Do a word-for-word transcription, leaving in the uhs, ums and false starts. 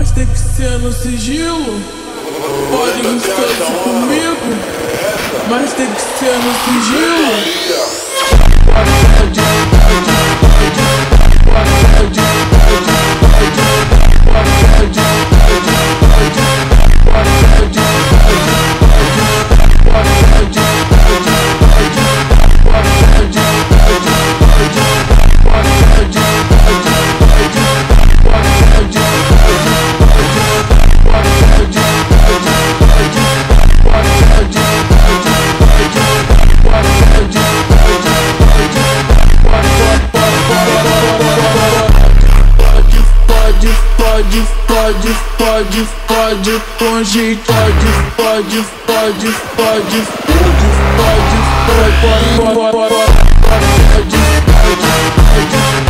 mas tem que ser no sigilo. Pode gostoso comigo, mas tem que ser no sigilo. Pode, pode, pode, pode, pode, pode, pode, pode, com jeito, pode, pode, pode, pode, pode, pode, pode, pode, pode, pode, pode, pode, pode, pode,